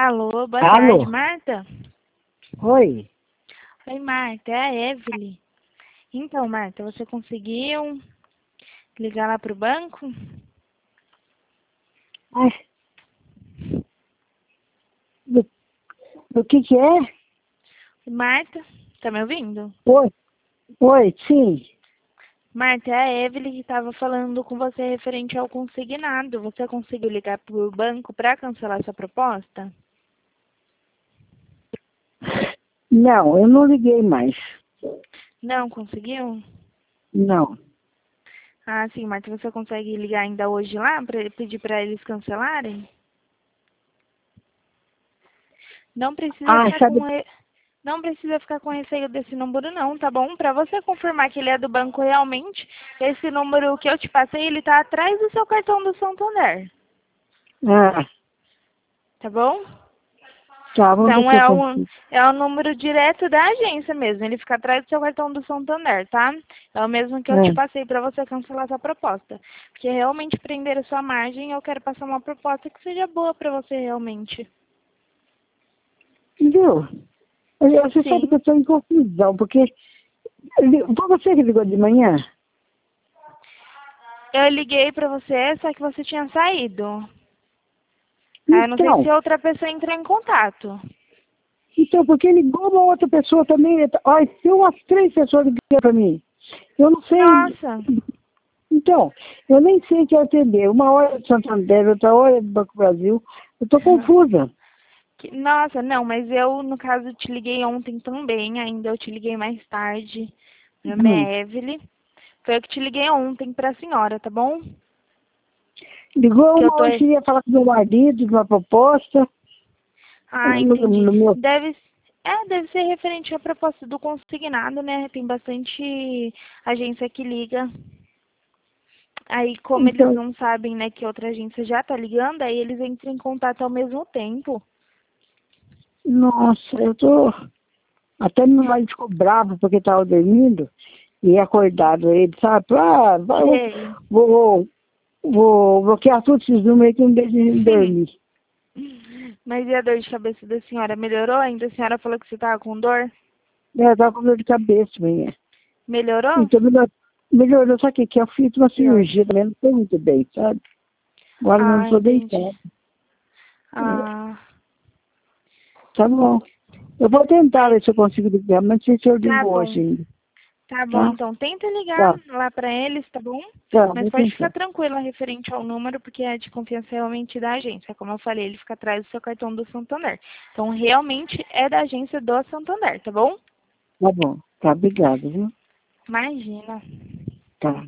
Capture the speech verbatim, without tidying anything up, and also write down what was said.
Alô, boa Alô? tarde, Marta? Oi. Oi, Marta, é a Evelyn. Então, Marta, você conseguiu ligar lá pro banco? Ai, do, do que que é? Marta, tá me ouvindo? Oi. Oi, sim. Marta, é a Evelyn que estava falando com você referente ao consignado. Você conseguiu ligar pro banco para cancelar sua proposta? Não, eu não liguei mais. Não conseguiu? Não. Ah, sim, Marta, você consegue ligar ainda hoje lá para pedir para eles cancelarem? Não precisa Ah, ficar sabe? com re... não precisa ficar com receio desse número não, tá bom? Para você confirmar que ele é do banco realmente, esse número que eu te passei, ele tá atrás do seu cartão do Santander, Ah, tá bom? tá, vamos ver Então se eu é um consigo. é o número direto da agência mesmo, ele fica atrás do seu cartão do Santander, tá? É o mesmo que eu te É. passei para você cancelar sua proposta. Porque realmente prender a sua margem, eu quero passar uma proposta que seja boa para você realmente. Entendeu? Eu- Você sabe que eu Sim. estou em confusão, porque... Foi você que ligou de manhã? Eu liguei para você, só que você tinha saído. Ah, eu não sei Então, se outra pessoa entrou em contato. então, porque ligou uma outra pessoa também. Olha, tem umas três pessoas ligando para mim. Eu não sei. Nossa. Então, eu nem sei o que atender. Uma hora é do Santander, outra hora é do Banco Brasil. Eu estou confusa. Que- Nossa, não, mas eu, no caso, te liguei ontem também, ainda eu te liguei mais tarde. Meu nome Hum. é Evelyn. Foi eu que te liguei ontem pra senhora, tá bom? Ligou Que eu uma tô... hora que ia falar com meu marido de uma proposta. Ah, No, entendi. no meu... Deve... É, deve ser referente à proposta do consignado, né? Tem bastante agência que liga. Aí, como eles Então, não sabem, né, que outra agência já tá ligando, aí eles entram em contato ao mesmo tempo. nossa, eu tô... Até meu marido ficou bravo porque estava dormindo e acordado ele, sabe? Ah, vai, eu Sei. vou, vou bloquear todos esses números aí que não deixam ele dormir. Mas e a dor de cabeça da senhora? Melhorou ainda? A senhora falou que você tava com dor? Eu tava com dor de cabeça, manhã. Melhorou? Então, melhor, melhorou, só que, que eu fiz uma Que cirurgia ótimo. também, não foi muito bem, sabe? Agora eu não Ah, estou entendi. deitada. É, Ah, tá bom. Eu vou tentar ver se eu consigo ligar, mas não sei se eu tá ligo bom. hoje ainda, Tá bom, tá? então tenta ligar Tá, lá pra eles, tá bom? tá, Mas vou pode ficar tentar. tranquila referente ao número, porque é de confiança realmente da agência. Como eu falei, ele fica atrás do seu cartão do Santander. Então, realmente é da agência do Santander, tá bom? Tá bom. Tá, obrigado, viu? Imagina. Tá.